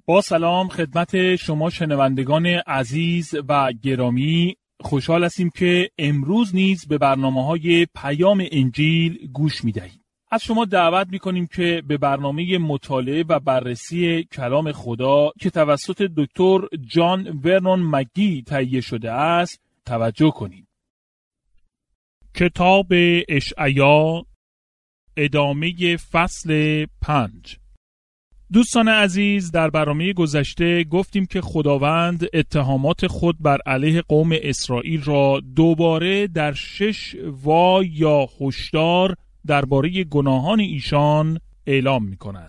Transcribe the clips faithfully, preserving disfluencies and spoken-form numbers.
با سلام خدمت شما شنوندگان عزیز و گرامی، خوشحال هستیم که امروز نیز به برنامه‌های پیام انجیل گوش می‌دهید. از شما دعوت می‌کنیم که به برنامه مطالعه و بررسی کلام خدا که توسط دکتر جان ورنون مگی تهیه شده است توجه کنید. کتاب اشعیا، ادامه فصل پنج. دوستان عزیز، در برنامه گذشته گفتیم که خداوند اتهامات خود بر علیه قوم اسرائیل را دوباره در شش وای یا هشدار درباره گناهان ایشان اعلام می کند.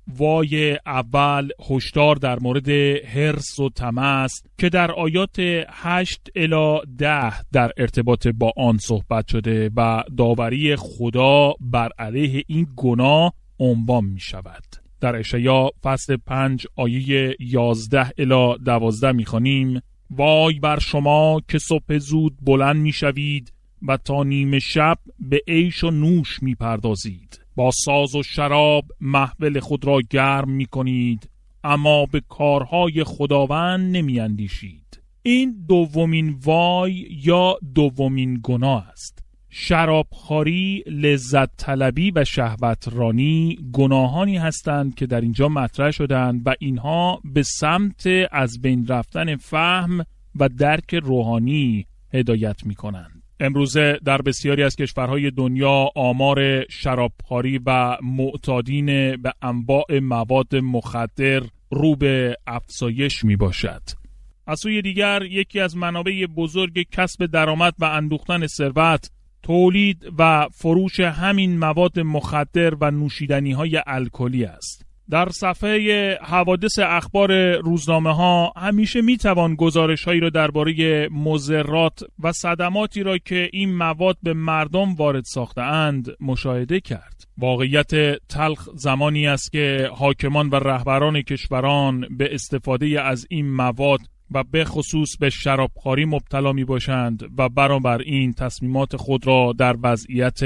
وای اول هشدار در مورد حرص و طمع است که در آیات هشت الی ده در ارتباط با آن صحبت شده و داوری خدا بر علیه این گناه عنوان می شود. در اشعیا فصل پنج آیه یازده الی دوازده می خوانیم: وای بر شما که صبح زود بلند می شوید و تا نیمه شب به عیش و نوش می پردازید، با ساز و شراب محفل خود را گرم می کنید، اما به کارهای خداوند نمی اندیشید. این دومین وای یا دومین گناه است. شرابخواری، لذت طلبی و شهوت رانی گناهانی هستند که در اینجا مطرح شدند و اینها به سمت از بین رفتن فهم و درک روحانی هدایت می کنند. امروزه در بسیاری از کشورهای دنیا آمار شرابخواری و معتادین به انواع مواد مخدر رو به افزایش می باشد. از سوی دیگر یکی از منابع بزرگ کسب درآمد و اندوختن ثروت تولید و فروش همین مواد مخدر و نوشیدنی‌های الکلی است. در صفحه حوادث اخبار روزنامه ها همیشه میتوان گزارش هایی را درباره مضرات و صدماتی را که این مواد به مردم وارد ساخته اند مشاهده کرد. واقعیت تلخ زمانی است که حاکمان و رهبران کشوران به استفاده از این مواد و به خصوص به شرابخواری مبتلا می باشند و بنابراین تصمیمات خود را در وضعیت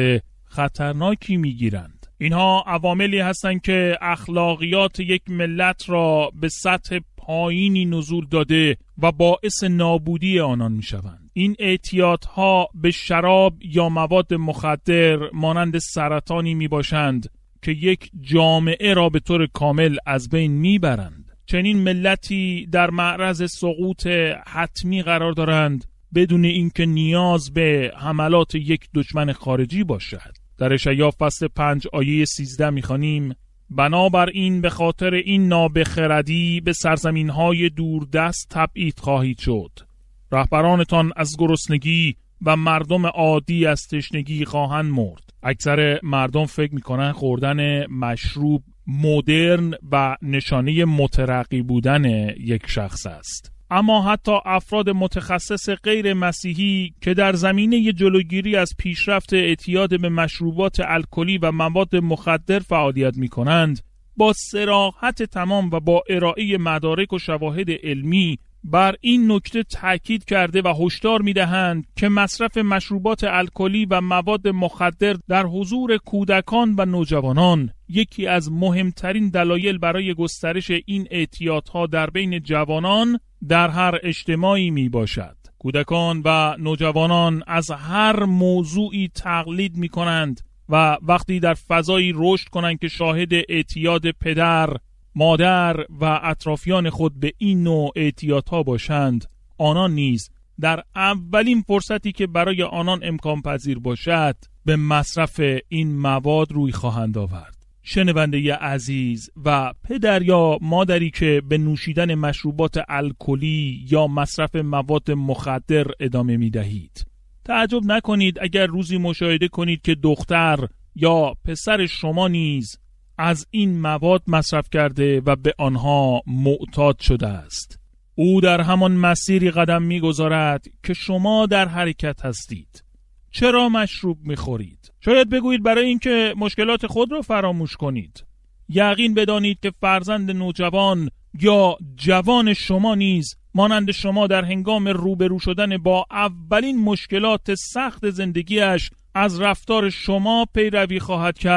خطرناکی می گیرند. اینها عواملی هستند که اخلاقیات یک ملت را به سطح پایینی نزول داده و باعث نابودی آنان می شوند. این اعتیادها به شراب یا مواد مخدر مانند سرطانی می باشند که یک جامعه را به طور کامل از بین می برند. چنین ملتی در معرض سقوط حتمی قرار دارند بدون اینکه نیاز به حملات یک دشمن خارجی باشد. در اشعیا فصل پنج آیه سیزده می‌خوانیم: بنابراین به خاطر این نابخردی به سرزمین‌های دوردست تبعید خواهید شد. رهبرانتان از گرسنگی و مردم عادی از تشنگی خواهند مرد. اکثر مردم فکر می‌کنند خوردن مشروب مدرن و نشانه مترقی بودن یک شخص است. اما حتی افراد متخصص غیر مسیحی که در زمینه جلوگیری از پیشرفت اعتیاد به مشروبات الکلی و مواد مخدر فعالیت می کنند، با صراحت تمام و با ارائه مدارک و شواهد علمی بر این نکته تاکید کرده و هشدار می‌دهند که مصرف مشروبات الکلی و مواد مخدر در حضور کودکان و نوجوانان یکی از مهمترین دلایل برای گسترش این اعتیادها در بین جوانان در هر اجتماعی میباشد. کودکان و نوجوانان از هر موضوعی تقلید می‌کنند و وقتی در فضایی رشد کنند که شاهد اعتیاد پدر، مادر و اطرافیان خود به این نوع اعتیادها باشند، آنان نیز در اولین فرصتی که برای آنان امکان پذیر باشد به مصرف این مواد روی خواهند آورد. شنونده عزیز و پدر یا مادری که به نوشیدن مشروبات الکلی یا مصرف مواد مخدر ادامه می دهید، تعجب نکنید اگر روزی مشاهده کنید که دختر یا پسر شما نیز از این مواد مصرف کرده و به آنها معتاد شده است. او در همان مسیری قدم می‌گذارد که شما در حرکت هستید. چرا مشروب می‌خورید؟ شاید بگویید برای اینکه مشکلات خود را فراموش کنید. یقین بدانید که فرزند نوجوان یا جوان شما نیز مانند شما در هنگام روبرو شدن با اولین مشکلات سخت زندگیش از رفتار شما پیروی خواهد کرد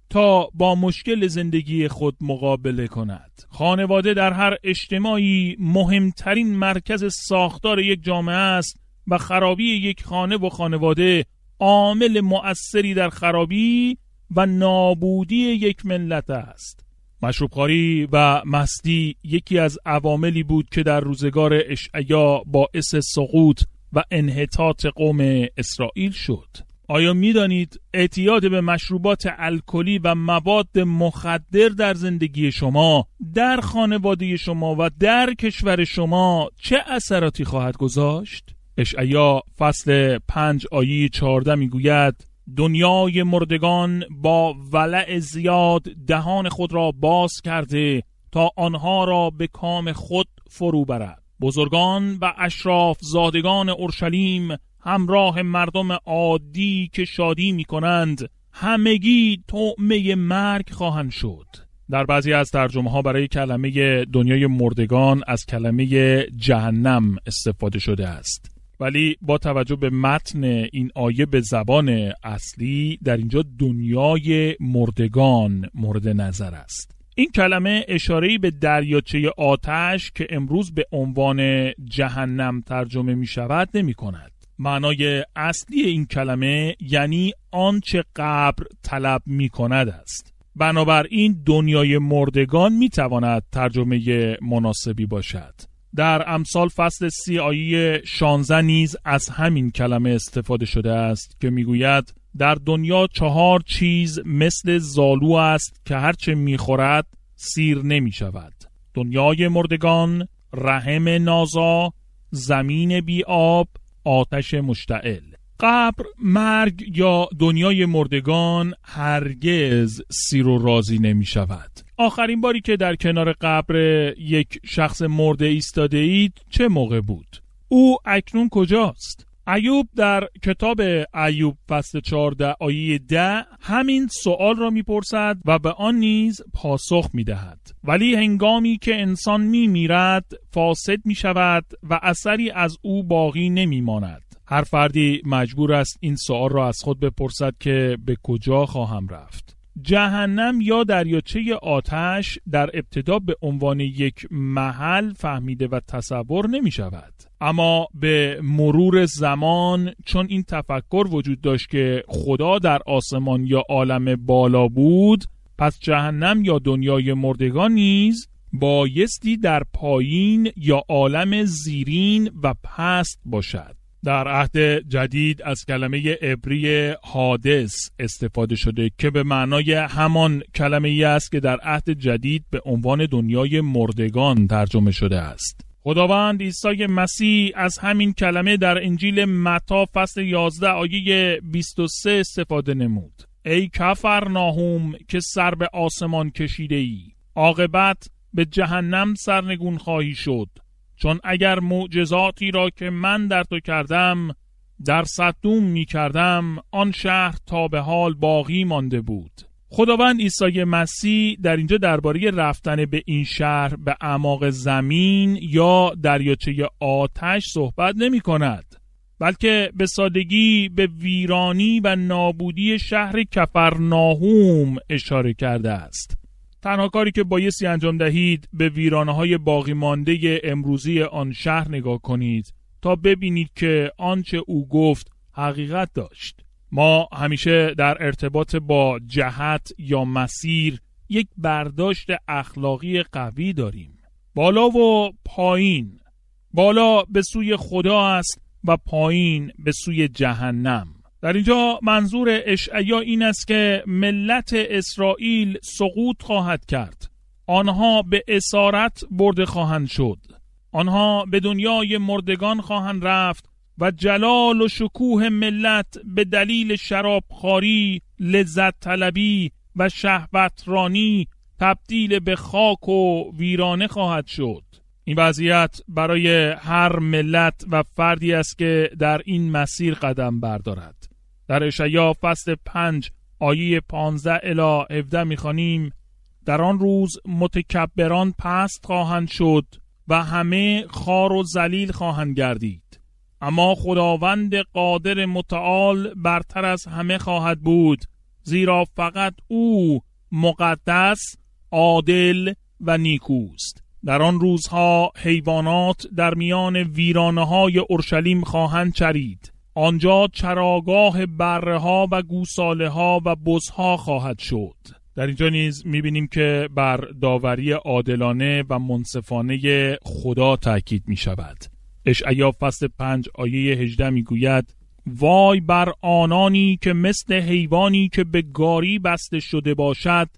تا با مشکل زندگی خود مقابله کند. خانواده در هر اجتماعی مهمترین مرکز ساختار یک جامعه است و خرابی یک خانه و خانواده عامل مؤثری در خرابی و نابودی یک ملت است. مشروبخواری و مستی یکی از عواملی بود که در روزگار اشعیا باعث سقوط و انحطاط قوم اسرائیل شد. آیا می دانید اعتیاد به مشروبات الکلی و مواد مخدر در زندگی شما، در خانواده شما و در کشور شما چه اثراتی خواهد گذاشت؟ اشعیا فصل پنج آیه چهارده می گوید دنیای مردگان با ولع زیاد دهان خود را باز کرده تا آنها را به کام خود فرو برد. بزرگان و اشراف زادگان اورشلیم همراه مردم عادی که شادی می کنند همگی طعمه مرگ خواهند شد. در بعضی از ترجمه ها برای کلمه دنیای مردگان از کلمه جهنم استفاده شده است، ولی با توجه به متن این آیه به زبان اصلی در اینجا دنیای مردگان مورد نظر است. این کلمه اشاره‌ای به دریاچه آتش که امروز به عنوان جهنم ترجمه می شود نمی کند. معنای اصلی این کلمه یعنی آنچه قبر طلب می کند است. بنابراین دنیای مردگان می تواند ترجمه مناسبی باشد. در امثال فصل سی آیه شانزده نیز از همین کلمه استفاده شده است که میگوید در دنیا چهار چیز مثل زالو است که هرچه میخورد سیر نمی شود: دنیای مردگان، رحم نازا، زمین بی آب، آتش مشتعل. قبر، مرگ یا دنیای مردگان هرگز سیر و راضی نمی شود. آخرین باری که در کنار قبر یک شخص مرده ایستاده اید چه موقع بود؟ او اکنون کجاست؟ ایوب در کتاب ایوب فصل چهارده آیه ده همین سوال را میپرسد و به آن نیز پاسخ میدهد. ولی هنگامی که انسان میمیرد فاسد میشود و اثری از او باقی نمیماند. هر فردی مجبور است این سوال را از خود بپرسد که به کجا خواهم رفت؟ جهنم یا دریاچه آتش در ابتدا به عنوان یک محل فهمیده و تصور نمی شود، اما به مرور زمان چون این تفکر وجود داشت که خدا در آسمان یا عالم بالا بود، پس جهنم یا دنیای مردگان نیز بایستی در پایین یا عالم زیرین و پست باشد. در عهد جدید از کلمه عبری حادث استفاده شده که به معنای همان کلمه ای است که در عهد جدید به عنوان دنیای مردگان ترجمه شده است. خداوند عیسی مسیح از همین کلمه در انجیل متی فصل یازده آیه بیست و سه استفاده نمود. ای کفرناهوم که سر به آسمان کشیده ای، عاقبت به جهنم سرنگون خواهی شد، چون اگر معجزاتی را که من در تو کردم در صدوم می کردم، آن شهر تا به حال باقی مانده بود. خداوند عیسی مسیح در اینجا درباره رفتن به این شهر به اعماق زمین یا دریاچه آتش صحبت نمی کند، بلکه به سادگی به ویرانی و نابودی شهر کفرناهوم اشاره کرده است. تنها کاری که بایستی انجام دهید به ویرانه‌های باقی مانده امروزی آن شهر نگاه کنید تا ببینید که آنچه او گفت حقیقت داشت. ما همیشه در ارتباط با جهت یا مسیر یک برداشت اخلاقی قوی داریم. بالا و پایین. بالا به سوی خدا است و پایین به سوی جهنم. در اینجا منظور اشعیا این است که ملت اسرائیل سقوط خواهد کرد. آنها به اسارت برده خواهند شد. آنها به دنیای مردگان خواهند رفت و جلال و شکوه ملت به دلیل شرابخواری، لذت طلبی و شهوترانی تبدیل به خاک و ویرانه خواهد شد. این وضعیت برای هر ملت و فردی است که در این مسیر قدم بردارد. در اشعیا فصل پنج آیه پانزده الی هفده می‌خوانیم: در آن روز متکبران پست خواهند شد و همه خوار و ذلیل خواهند گردید، اما خداوند قادر متعال برتر از همه خواهد بود، زیرا فقط او مقدس، عادل و نیکوست. در آن روزها حیوانات در میان ویرانه‌های اورشلیم خواهند چرید. آنجا چراگاه بره‌ها و گوساله‌ها و بزها خواهد شد. در اینجا نیز می‌بینیم که بر داوری عادلانه و منصفانه خدا تاکید می‌شود. اشعیا فصل پنج آیه هجده می‌گوید: وای بر آنانی که مثل حیوانی که به گاری بسته شده باشد،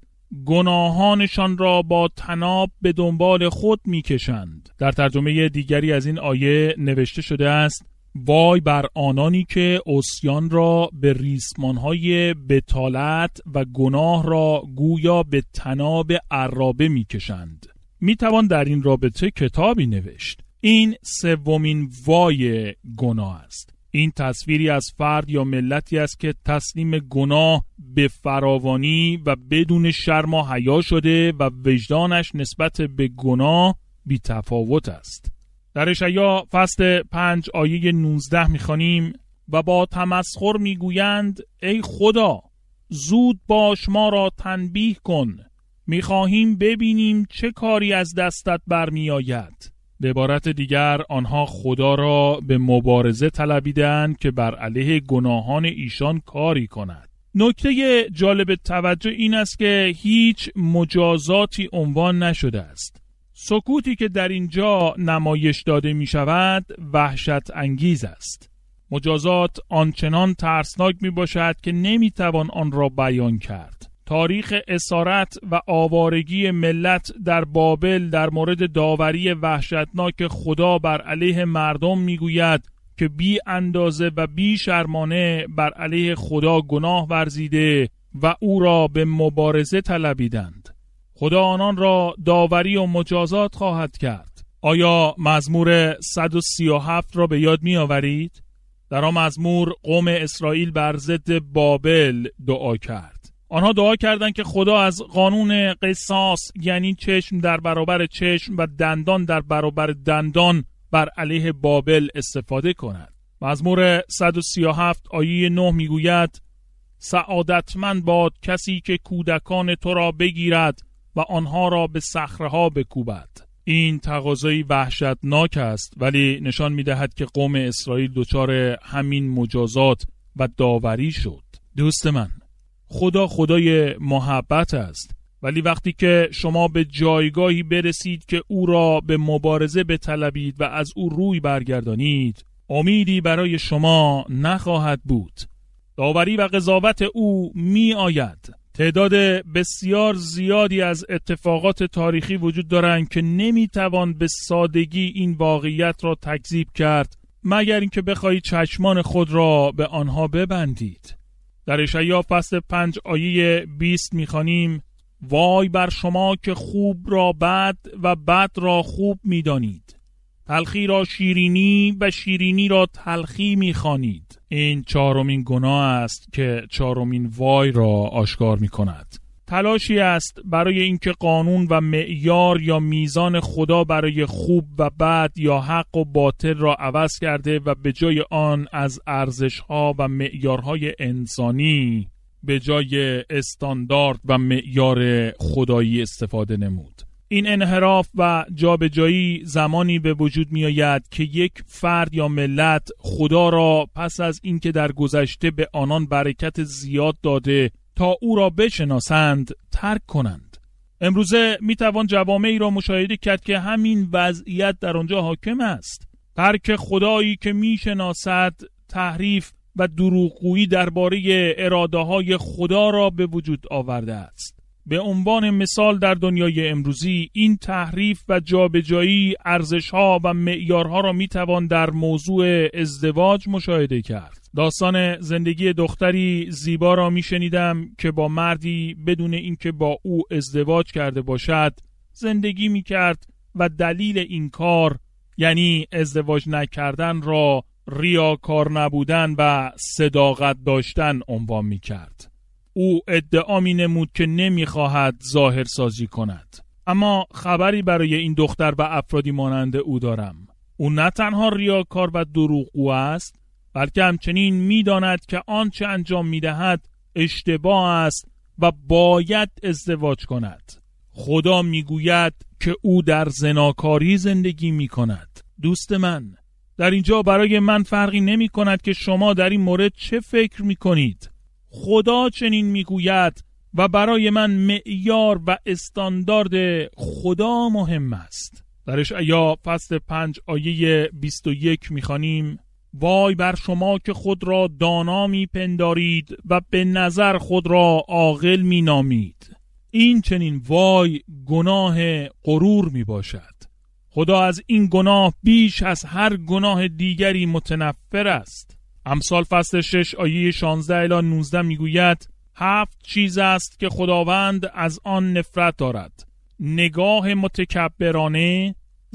گناهانشان را با طناب به دنبال خود می‌کشند. در ترجمه دیگری از این آیه نوشته شده است: وای بر آنانی که عصیان را به ریسمان‌های بطالت و گناه را گویا به طناب عرابه می‌کشند. می‌توان در این رابطه کتابی نوشت. این سومین وای گناه است. این تصویری از فرد یا ملتی است که تسلیم گناه به فراوانی و بدون شرم و حیا شده و وجدانش نسبت به گناه بی تفاوت است. در اشعیا فصل پنج آیه نوزده می‌خوانیم: و با تمسخر می‌گویند ای خدا، زود باش ما را تنبیه کن، می‌خواهیم ببینیم چه کاری از دستت برمی‌آید. به عبارت دیگر آنها خدا را به مبارزه طلبیدند که بر علیه گناهان ایشان کاری کند. نکته جالب توجه این است که هیچ مجازاتی عنوان نشده است. سکوتی که در اینجا نمایش داده می شود وحشت انگیز است. مجازات آنچنان ترسناک می باشد که نمی توان آن را بیان کرد. تاریخ اسارت و آوارگی ملت در بابل در مورد داوری وحشتناک خدا بر علیه مردم میگوید که بی اندازه و بی شرمانه بر علیه خدا گناه ورزیده و او را به مبارزه طلبیدند. خدا آنان را داوری و مجازات خواهد کرد. آیا مزمور صد و سی و هفت را به یاد می آورید؟ در آن مزمور قوم اسرائیل بر ضد بابل دعا کرد. آنها دعا کردند که خدا از قانون قصاص، یعنی چشم در برابر چشم و دندان در برابر دندان، بر علیه بابل استفاده کند. مزمور صد و سی و هفت آیه نه میگوید: سعادتمند باد کسی که کودکان تو را بگیرد و آنها را به صخره‌ها بکوبد. این تقاضایی وحشتناک است، ولی نشان می‌دهد که قوم اسرائیل دچار همین مجازات و داوری شد. دوست من، خدا خدای محبت است، ولی وقتی که شما به جایگاهی برسید که او را به مبارزه بطلبید و از او روی برگردانید، امیدی برای شما نخواهد بود. داوری و قضاوت او می آید. تعداد بسیار زیادی از اتفاقات تاریخی وجود دارند که نمی توان به سادگی این واقعیت را تکذیب کرد مگر اینکه بخواهید چشمان خود را به آنها ببندید. در اشعیا فصل پنج آیه بیست می‌خوانیم: وای بر شما که خوب را بد و بد را خوب می‌دانید، تلخی را شیرینی و شیرینی را تلخی می‌خوانید. این چهارمین گناه است که چهارمین وای را آشکار می‌کند. تلاشی است برای اینکه قانون و معیار یا میزان خدا برای خوب و بد یا حق و باطل را عوض کرده و به جای آن از ارزش‌ها و معیارهای انسانی به جای استاندارد و معیار خدایی استفاده نمود. این انحراف و جابجایی زمانی به وجود می آید که یک فرد یا ملت خدا را پس از اینکه در گذشته به آنان برکت زیاد داده تا او را بشناسند ترک کنند. امروزه می توان جوامعی را مشاهده کرد که همین وضعیت در آنجا حاکم است. ترک خدایی که می شناسد تحریف و دروغگویی درباره اراده های خدا را به وجود آورده است. به عنوان مثال در دنیای امروزی این تحریف و جابجایی ارزش‌ها و معیارها را می‌توان در موضوع ازدواج مشاهده کرد. داستان زندگی دختری زیبا را می‌شنیدم که با مردی بدون اینکه با او ازدواج کرده باشد زندگی می‌کرد و دلیل این کار، یعنی ازدواج نکردن، را ریاکار نبودن و صداقت داشتن عنوان می‌کرد. او ادعا می نمود که نمی خواهد ظاهر سازی کند. اما خبری برای این دختر و افرادی مانند او دارم. او نه تنها ریاکار و دروغگو است، بلکه همچنین می داند که آنچه انجام می دهد اشتباه است و باید ازدواج کند. خدا میگوید که او در زناکاری زندگی میکند. دوست من، در اینجا برای من فرقی نمی کند که شما در این مورد چه فکر می کنید. خدا چنین می گوید و برای من معیار و استاندارد خدا مهم است. در اشعیا فصل پنج آیه بیست و یک می خوانیم: وای بر شما که خود را دانا می پندارید و به نظر خود را عاقل می نامید. این چنین وای گناه غرور می باشد. خدا از این گناه بیش از هر گناه دیگری متنفر است. امثال فصل شش آیه شانزده الی نوزده میگوید: هفت چیز است که خداوند از آن نفرت دارد: نگاه متکبرانه،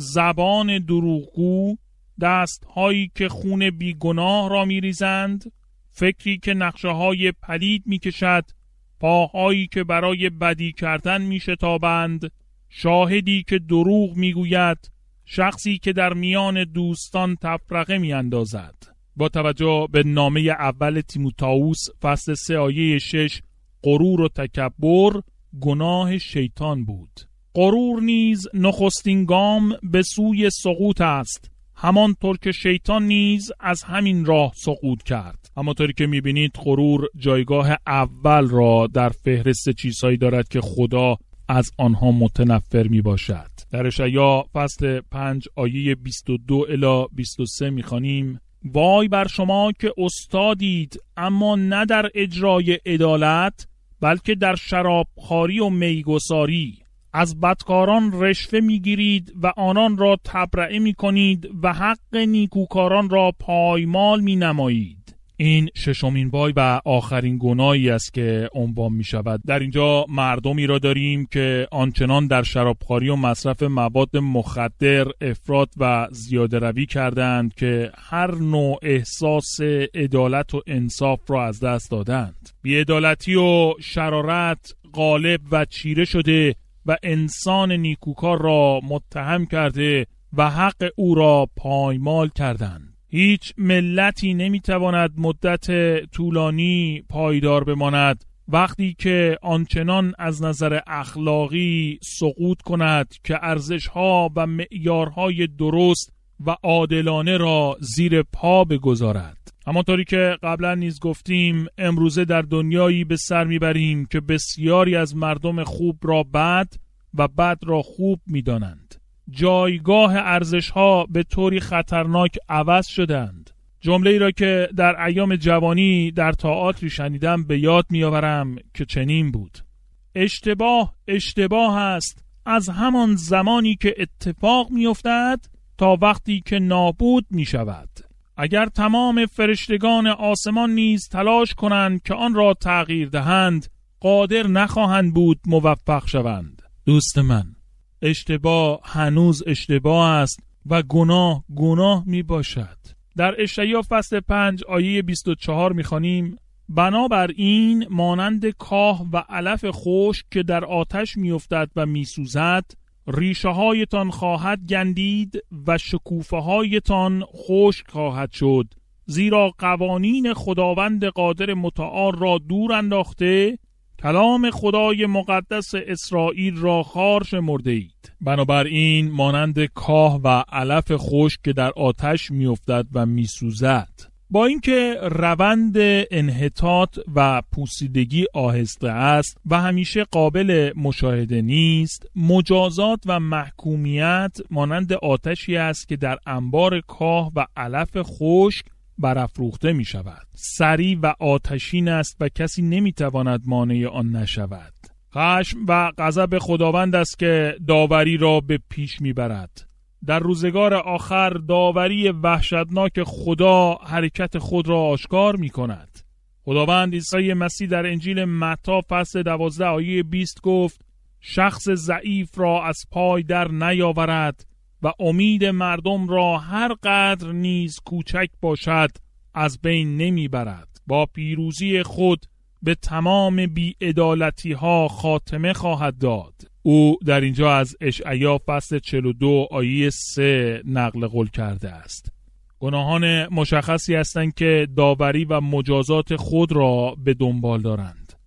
زبان دروغگو، دستهایی که خون بیگناه را میریزند، فکری که نقشه های پلید میکشد، پاهایی که برای بدی کردن میشتابند، شاهدی که دروغ میگوید، شخصی که در میان دوستان تفرقه میاندازد. با توجه به نامه اول تیموتائوس فصل سه آیه شش، غرور و تکبر گناه شیطان بود. غرور نیز نخستین گام به سوی سقوط است، همانطور که شیطان نیز از همین راه سقوط کرد. همانطوری که میبینید غرور جایگاه اول را در فهرست چیزهایی دارد که خدا از آنها متنفر می باشد. در اشعیا فصل پنج آیه بیست و دو الی بیست و سه می خوانیم: وای بر شما که استادید اما نه در اجرای عدالت، بلکه در شرابخواری و میگساری. از بدکاران رشوه می گیرید و آنان را تبرئه می کنید و حق نیکوکاران را پایمال می نمایید. این ششمین وای و آخرین گناهی است که عنوان می شود. در اینجا مردمی را داریم که آنچنان در شرابخواری و مصرف مواد مخدر افراط و زیاده روی کردند که هر نوع احساس عدالت و انصاف را از دست دادند. بی‌عدالتی و شرارت غالب و چیره شده و انسان نیکوکار را متهم کرده و حق او را پایمال کردند. هیچ ملتی نمیتواند مدت طولانی پایدار بماند وقتی که آنچنان از نظر اخلاقی سقوط کند که ارزش‌ها و معیارهای درست و عادلانه را زیر پا بگذارد. همانطوری که قبلا نیز گفتیم، امروزه در دنیایی به سر میبریم که بسیاری از مردم خوب را بد و بد را خوب میدانند. جایگاه ارزش‌ها به طوری خطرناک عوض شدند. جمله‌ای را که در ایام جوانی در تئاتری شنیدم به یاد می‌آورم که چنین بود: اشتباه اشتباه است از همان زمانی که اتفاق می‌افتد تا وقتی که نابود می‌شود. اگر تمام فرشتگان آسمان نیز تلاش کنند که آن را تغییر دهند، قادر نخواهند بود موفق شوند. دوست من، اشتباه هنوز اشتباه است و گناه گناه می باشد. در اشعیا فصل پنج آیه بیست و چهار می خوانیم: بنابراین مانند کاه و علف خشک که در آتش می افتد و می سوزد، ریشه هایتان خواهد گندید و شکوفه هایتان خشک خواهد شد، زیرا قوانین خداوند قادر متعال را دور انداخته، کلام خدای مقدس اسرائیل را خار شمرده اید. بنابراین مانند کاه و علف خشک که در آتش میافتد و میسوزد. با اینکه روند انحطاط و پوسیدگی آهسته است و همیشه قابل مشاهده نیست، مجازات و محکومیت مانند آتشی است که در انبار کاه و علف خشک برافروخته می شود. سریع و آتشین است و کسی نمی تواند مانع آن نشود. خشم و غضب خداوند است که داوری را به پیش می برد. در روزگار آخر داوری وحشتناک خدا حرکت خود را آشکار می کند. خداوند عیسی مسیح در انجیل متی فصل دوازده آیه بیست گفت: شخص ضعیف را از پای در نیاورد و امید مردم را هر قدر نیز کوچک باشد از بین نمی برد. با پیروزی خود به تمام بی‌عدالتی ها خاتمه خواهد داد. او در اینجا از اشعیا فصل چهل و دو آیه سه نقل قول کرده است. گناهان مشخصی هستند که داوری و مجازات خود را به دنبال دارند.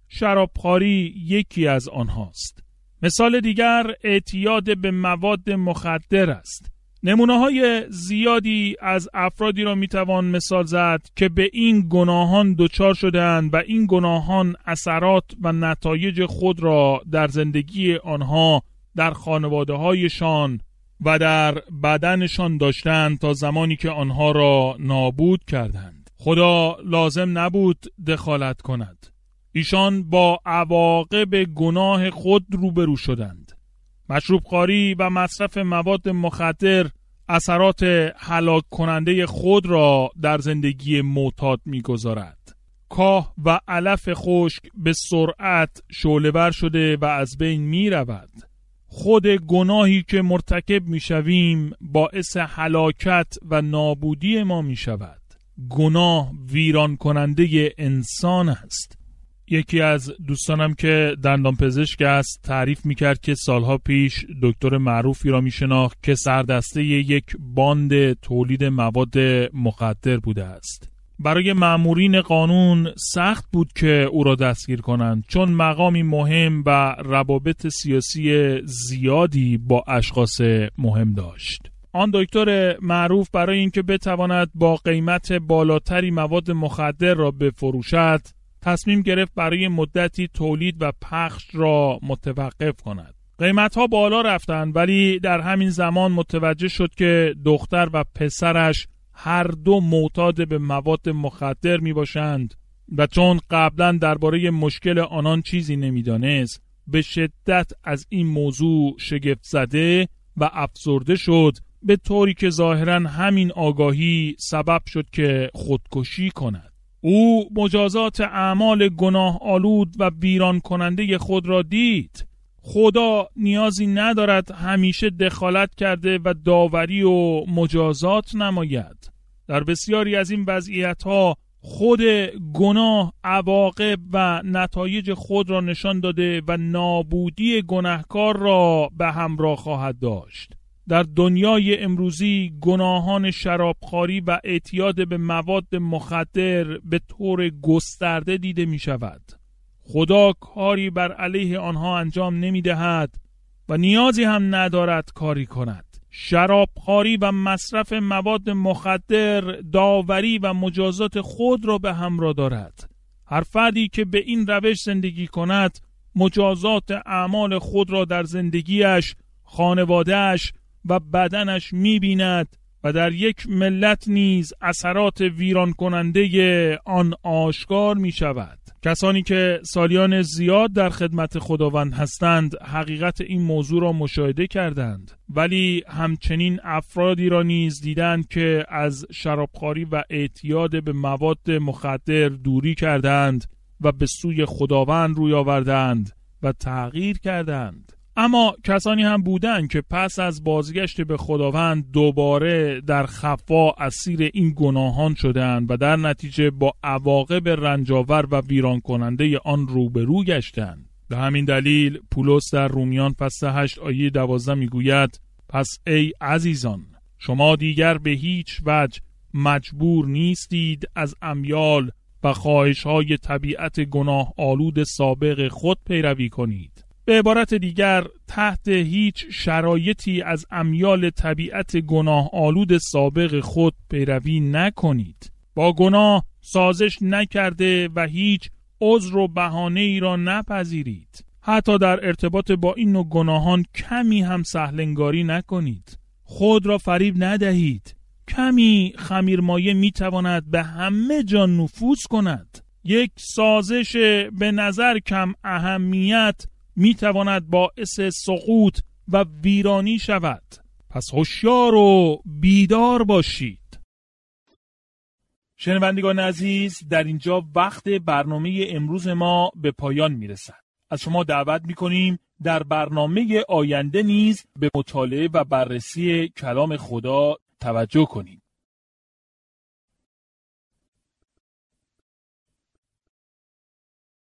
شرابخواری یکی از آنهاست. مثال دیگر اعتیاد به مواد مخدر است. نمونه‌های زیادی از افرادی را میتوان مثال زد که به این گناهان دچار شدند و این گناهان اثرات و نتایج خود را در زندگی آنها، در خانواده‌هایشان و در بدنشان داشتند تا زمانی که آنها را نابود کردند. خدا لازم نبود دخالت کند. ایشان با عواقب گناه خود روبرو شدند. مشروب خواری و مصرف مواد مخدر اثرات هلاک کننده خود را در زندگی معتاد می‌گذارد. کاه و علف خشک به سرعت شعله‌ور شده و از بین می‌رود. خود گناهی که مرتکب می‌شویم باعث هلاکت و نابودی ما می‌شود. گناه ویران کننده انسان است. یکی از دوستانم که دندانپزشک است تعریف میکرد که سالها پیش دکتر معروفی را میشناخت که سردسته یک باند تولید مواد مخدر بوده است. برای مامورین قانون سخت بود که او را دستگیر کنند، چون مقامی مهم و روابط سیاسی زیادی با اشخاص مهم داشت. آن دکتر معروف برای اینکه بتواند با قیمت بالاتری مواد مخدر را بفروشد تصمیم گرفت برای مدتی تولید و پخش را متوقف کند. قیمت‌ها بالا رفتند، ولی در همین زمان متوجه شد که دختر و پسرش هر دو معتاد به مواد مخدر میباشند و چون قبلا درباره مشکل آنان چیزی نمیدانست، به شدت از این موضوع شگفت زده و افسرده شد، به طوری که ظاهراً همین آگاهی سبب شد که خودکشی کند. او مجازات اعمال گناه آلود و ویران کننده خود را دید. خدا نیازی ندارد همیشه دخالت کرده و داوری و مجازات نماید. در بسیاری از این وضعیت‌ها خود گناه عواقب و نتایج خود را نشان داده و نابودی گناهکار را به همراه خواهد داشت. در دنیای امروزی گناهان شرابخواری و اعتیاد به مواد مخدر به طور گسترده دیده می شود. خدا کاری بر علیه آنها انجام نمی دهد و نیازی هم ندارد کاری کند. شرابخواری و مصرف مواد مخدر داوری و مجازات خود را به همراه دارد. هر فردی که به این روش زندگی کند مجازات اعمال خود را در زندگیش، خانوادهش و بدنش می‌بیند و در یک ملت نیز اثرات ویران کننده آن آشکار می‌شود. کسانی که سالیان زیاد در خدمت خداوند هستند حقیقت این موضوع را مشاهده کردند، ولی همچنین افرادی را نیز دیدند که از شرابخواری و اعتیاد به مواد مخدر دوری کردند و به سوی خداوند روی آوردند و تغییر کردند. اما کسانی هم بودند که پس از بازگشت به خداوند دوباره در خفا اسیر این گناهان شدند و در نتیجه با عواقب رنجاور و ویران کننده آن روبرو گشتند. به همین دلیل پولس در رومیان فصل هشت آیه دوازده میگوید: پس ای عزیزان، شما دیگر به هیچ وجه مجبور نیستید از امیال و خواهش‌های طبیعت گناه آلود سابق خود پیروی کنید. به عبارت دیگر تحت هیچ شرایطی از امیال طبیعت گناه آلود سابق خود پیروی نکنید. با گناه سازش نکرده و هیچ عذر و بهانه ای را نپذیرید. حتی در ارتباط با این نوع گناهان کمی هم سهلنگاری نکنید. خود را فریب ندهید. کمی خمیرمایه میتواند به همه جا نفوذ کند. یک سازش به نظر کم اهمیت میتواند باعث سقوط و ویرانی شود. پس هوشیار و بیدار باشید. شنوندگان عزیز، در اینجا وقت برنامه امروز ما به پایان میرسد. از شما دعوت میکنیم در برنامه آینده نیز به مطالعه و بررسی کلام خدا توجه کنید.